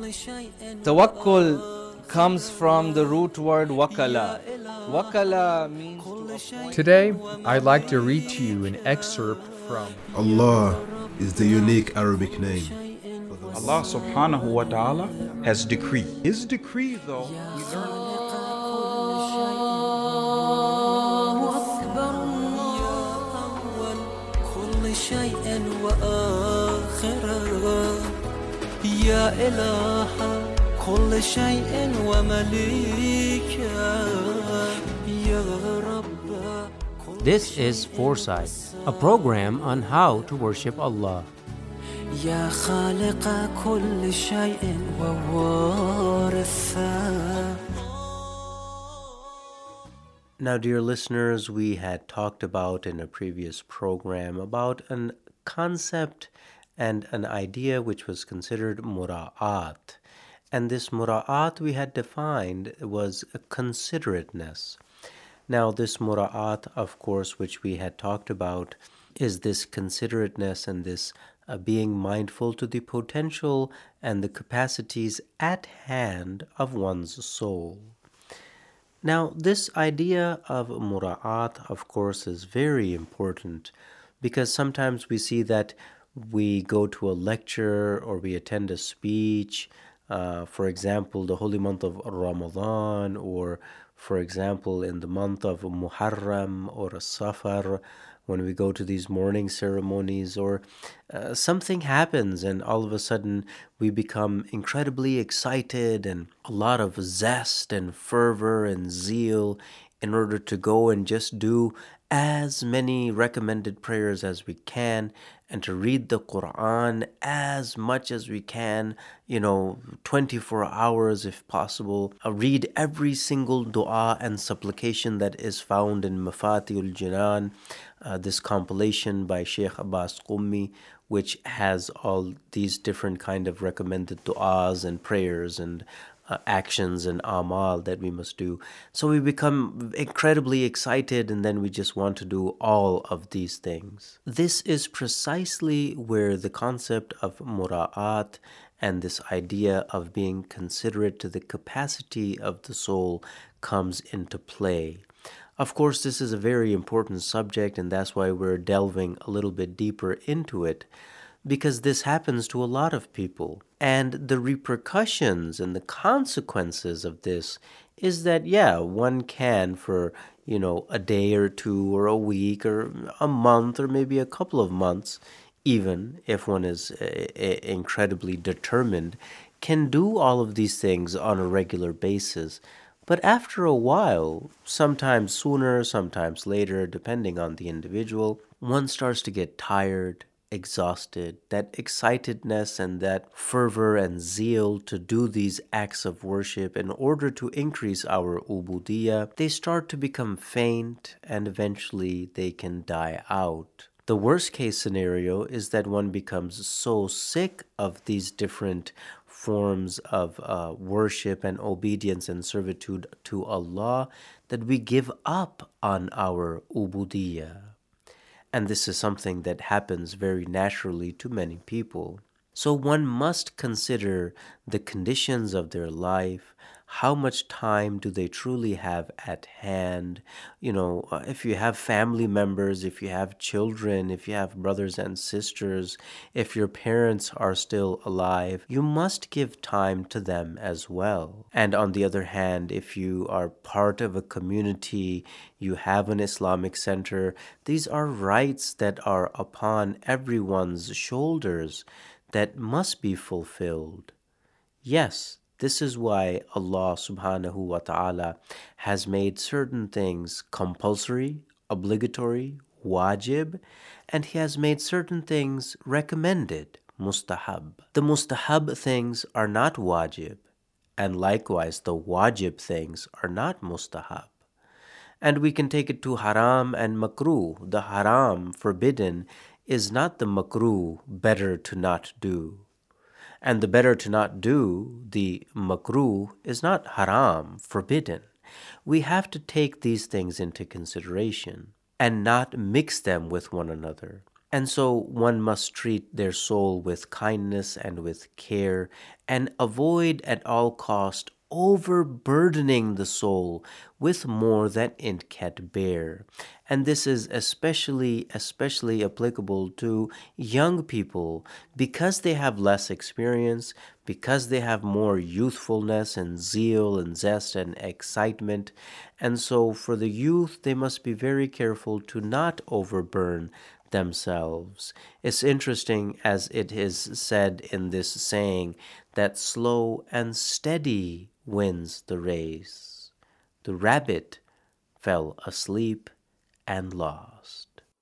Tawakkul comes from the root word wakala. Wakala means to appoint. Today, I'd like to read to you an excerpt from Allah is the unique Arabic name. Allah subhanahu wa ta'ala has decreed. His decree, though, we learn. This is Foresight, a program on how to worship Allah. يا خالق كل شيء ووارثه. Now, dear listeners, we had talked about in a previous program about a concept and an idea which was considered mura'at. And this mura'at we had defined was a considerateness. Now, this mura'at, of course, which we had talked about, is this considerateness and this being mindful to the potential and the capacities at hand of one's soul. Now, this idea of mura'at, of course, is very important because sometimes we see that we go to a lecture or we attend a speech, for example, the holy month of Ramadan, or for example, in the month of Muharram or Safar, when we go to these morning ceremonies, or something happens and all of a sudden we become incredibly excited and a lot of zest and fervor and zeal in order to go and just do as many recommended prayers as we can and to read the Quran as much as we can, 24 hours if possible. Read every single dua and supplication that is found in Mafatihul Jinan, this compilation by Sheikh Abbas Qummi, which has all these different kind of recommended du'as and prayers and actions and amal that we must do. So we become incredibly excited and then we just want to do all of these things. This is precisely where the concept of mura'at and this idea of being considerate to the capacity of the soul comes into play. Of course, this is a very important subject, and that's why we're delving a little bit deeper into it, because this happens to a lot of people. And the repercussions and the consequences of this is that, one can for, a day or two or a week or a month or maybe a couple of months, even if one is incredibly determined, can do all of these things on a regular basis. But after a while, sometimes sooner, sometimes later, depending on the individual, one starts to get tired, exhausted. That excitedness and that fervor and zeal to do these acts of worship in order to increase our ubudiyah, they start to become faint and eventually they can die out. The worst case scenario is that one becomes so sick of these different forms of worship and obedience and servitude to Allah that we give up on our ubudiyah. And this is something that happens very naturally to many people. So one must consider the conditions of their life. How much time do they truly have at hand? If you have family members, if you have children, if you have brothers and sisters, if your parents are still alive, you must give time to them as well. And on the other hand, if you are part of a community, you have an Islamic center, these are rights that are upon everyone's shoulders that must be fulfilled. Yes, this is why Allah subhanahu wa ta'ala has made certain things compulsory, obligatory, wajib, and He has made certain things recommended, mustahab. The mustahab things are not wajib, and likewise the wajib things are not mustahab. And we can take it to haram and makruh. The haram, forbidden, is not the makruh, better to not do. And the better to not do, the makruh, is not haram, forbidden. We have to take these things into consideration and not mix them with one another. And so one must treat their soul with kindness and with care, and avoid at all cost overburdening the soul with more than it can bear. And this is especially applicable to young people because they have less experience, because they have more youthfulness and zeal and zest and excitement. And so for the youth, they must be very careful to not overburn themselves. It's interesting, as it is said in this saying, that slow and steady wins the race. The rabbit fell asleep and lost.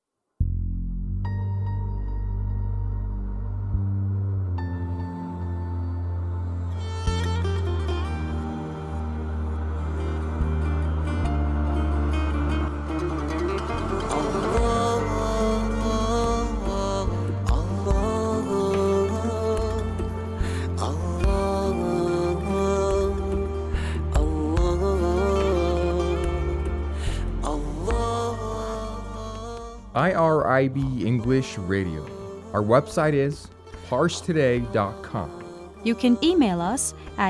IRIB English Radio. Our website is parstoday.com. You can email us at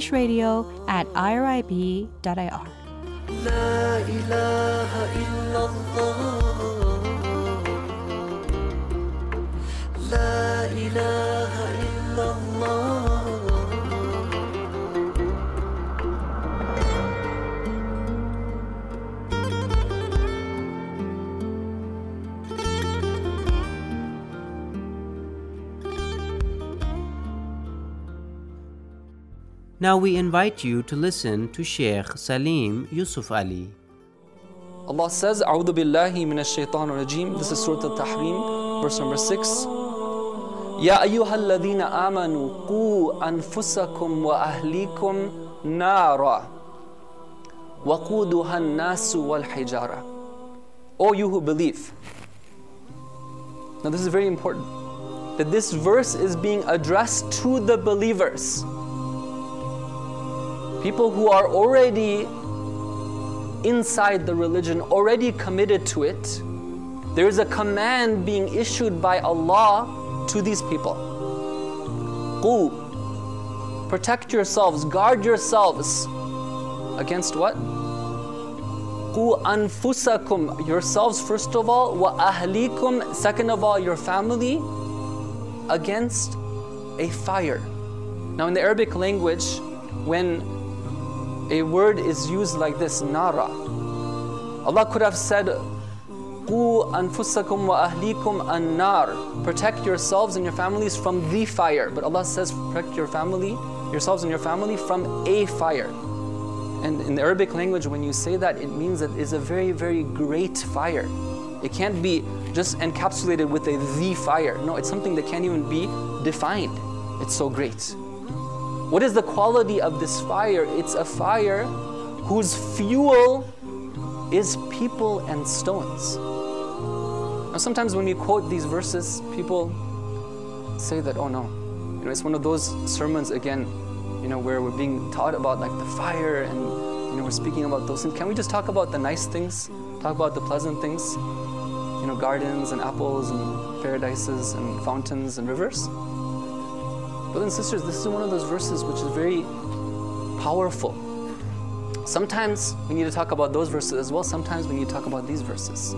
englishradio@irib.ir. لا إله إلا الله لا إله إلا الله. Now we invite you to listen to Sheikh Salim Yusuf Ali. Allah says, A'udhu billahi minash shaitanir rajim. This is Surah Al-Tahrim, verse number 6. Ya ayyuhalladhina amanu qu anfusakum wa ahlikum nara waquduha an-nasu wal hijara. O you who believe. Now this is very important, that this verse is being addressed to the believers. People who are already inside the religion, already committed to it. There is a command being issued by Allah to these people. Qu, protect yourselves, guard yourselves against what? Qu anfusakum, yourselves first of all, wa ahlikum, second of all your family, against a fire. Now in the Arabic language, when a word is used like this, nara, Allah could have said, Qu anfusakum wa ahlikum an-nar, protect yourselves and your families from the fire. But Allah says, protect yourselves and your family from a fire. And in the Arabic language, when you say that, it means that it's a very, very great fire. It can't be just encapsulated with a the fire. No, it's something that can't even be defined. It's so great. What is the quality of this fire? It's a fire whose fuel is people and stones. Now sometimes when we quote these verses, people say that, oh no, it's one of those sermons again, where we're being taught about like the fire and we're speaking about those things. Can we just talk about the nice things? Talk about the pleasant things? Gardens and apples and paradises and fountains and rivers? Brothers and sisters, this is one of those verses which is very powerful. Sometimes we need to talk about those verses as well. Sometimes we need to talk about these verses.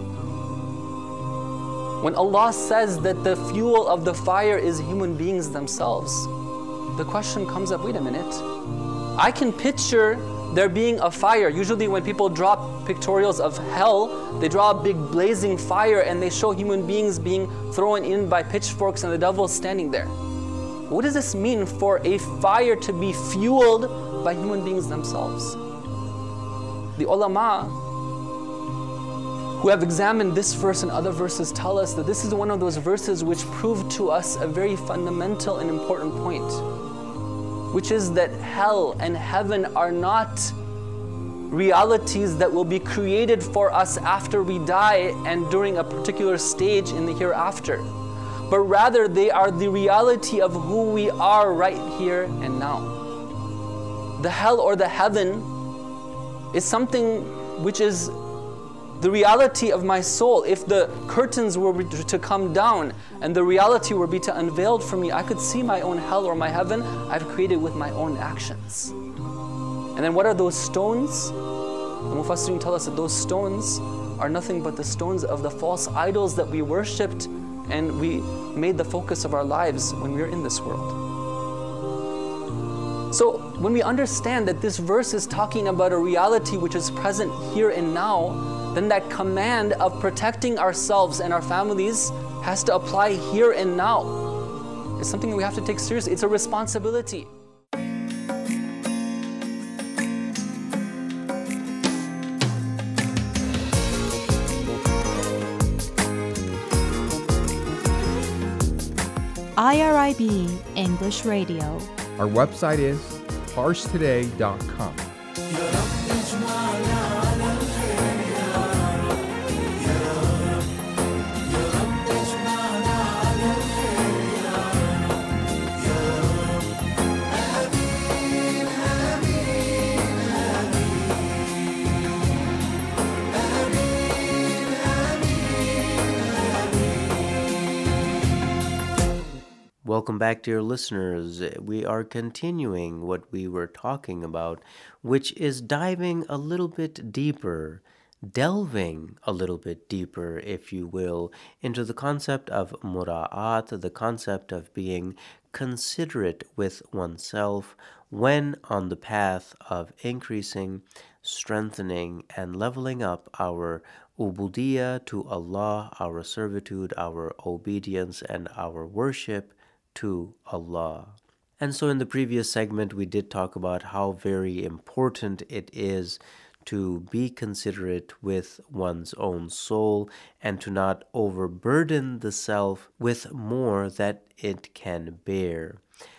When Allah says that the fuel of the fire is human beings themselves, the question comes up, wait a minute. I can picture there being a fire. Usually when people draw pictorials of hell, they draw a big blazing fire and they show human beings being thrown in by pitchforks and the devil standing there. What does this mean for a fire to be fueled by human beings themselves? The ulama who have examined this verse and other verses tell us that this is one of those verses which prove to us a very fundamental and important point, which is that hell and heaven are not realities that will be created for us after we die and during a particular stage in the hereafter. But rather they are the reality of who we are right here and now. The hell or the heaven is something which is the reality of my soul, if the curtains were to come down and the reality were to unveiled for me, I could see my own hell or my heaven I've created with my own actions. And then what are those stones? The Mufassirin tell us that those stones are nothing but the stones of the false idols that we worshipped and we made the focus of our lives when we were in this world. So when we understand that this verse is talking about a reality which is present here and now, then that command of protecting ourselves and our families has to apply here and now. It's something we have to take seriously. It's a responsibility. IRIB English Radio. Our website is parstoday.com. Welcome back, dear listeners. We are continuing what we were talking about, which is diving a little bit deeper, delving a little bit deeper, if you will, into the concept of mura'at, the concept of being considerate with oneself when on the path of increasing, strengthening, and leveling up our ubudiyah to Allah, our servitude, our obedience, and our worship to Allah. And so in the previous segment, we did talk about how very important it is to be considerate with one's own soul and to not overburden the self with more that it can bear.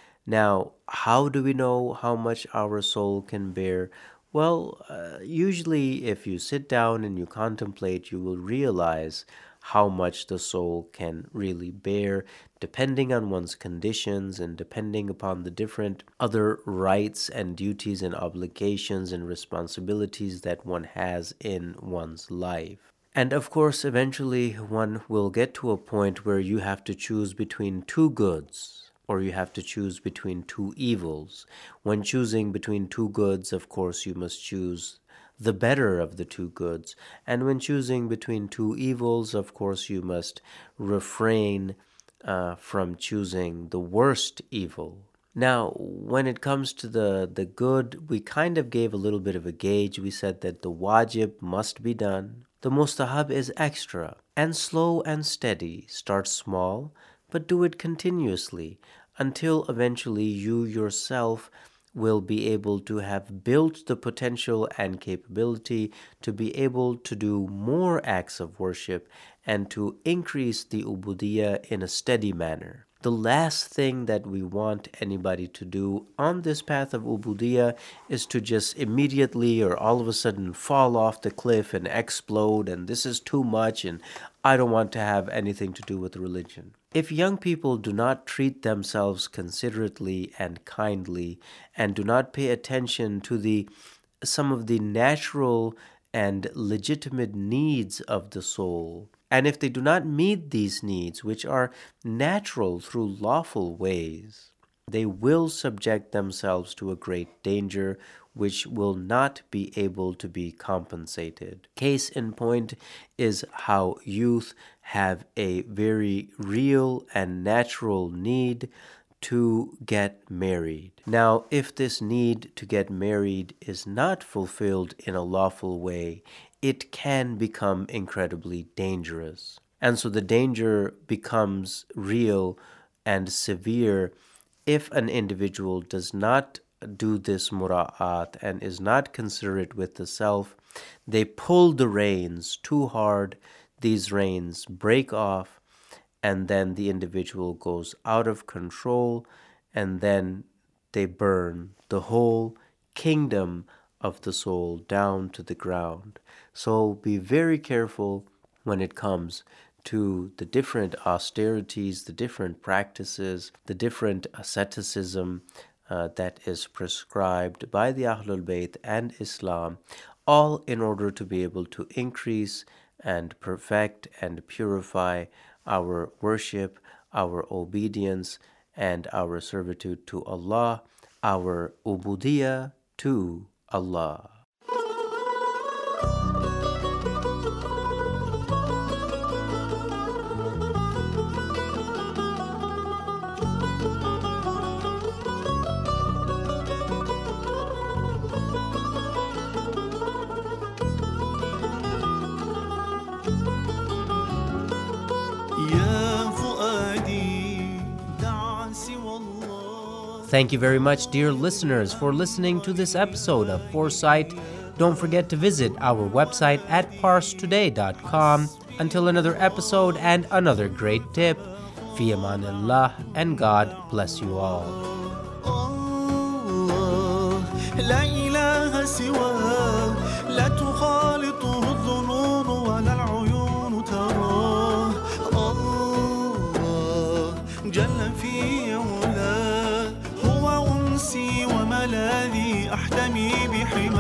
Now, how do we know how much our soul can bear? Well, usually if you sit down and you contemplate, you will realize how much the soul can really bear, depending on one's conditions and depending upon the different other rights and duties and obligations and responsibilities that one has in one's life. And of course, eventually one will get to a point where you have to choose between two goods, or you have to choose between two evils. When choosing between two goods, of course, you must choose the better of the two goods. And when choosing between two evils, of course, you must refrain from choosing the worst evil. Now, when it comes to the good, we kind of gave a little bit of a gauge. We said that the wajib must be done. The mustahab is extra and slow and steady. Start small, but do it continuously until eventually you yourself will be able to have built the potential and capability to be able to do more acts of worship and to increase the ubudiyah in a steady manner. The last thing that we want anybody to do on this path of ubudiyah is to just immediately or all of a sudden fall off the cliff and explode, and this is too much and I don't want to have anything to do with religion. If young people do not treat themselves considerately and kindly and do not pay attention to some of the natural and legitimate needs of the soul, and if they do not meet these needs, which are natural through lawful ways, they will subject themselves to a great danger which will not be able to be compensated. Case in point is how youth have a very real and natural need to get married. Now, if this need to get married is not fulfilled in a lawful way, it can become incredibly dangerous. And so the danger becomes real and severe if an individual does not do this mura'at and is not considerate with the self. They pull the reins too hard, these reins break off, and then the individual goes out of control, and then they burn the whole kingdom of the soul down to the ground. So be very careful when it comes to the different austerities, the different practices, the different asceticism that is prescribed by the Ahlul Bayt and Islam. all in order to be able to increase and perfect and purify our worship, our obedience, and our servitude to Allah, our ubudiyah to Allah. Thank you very much, dear listeners, for listening to this episode of Foresight. Don't forget to visit our website at parstoday.com. Until another episode and another great tip, fi amanillah, and God bless you all. لا إله سواه لا تخالطه الظنون ولا العيون تراه الله جل في علاه هو أنسي وملاذي أحتمي بحماه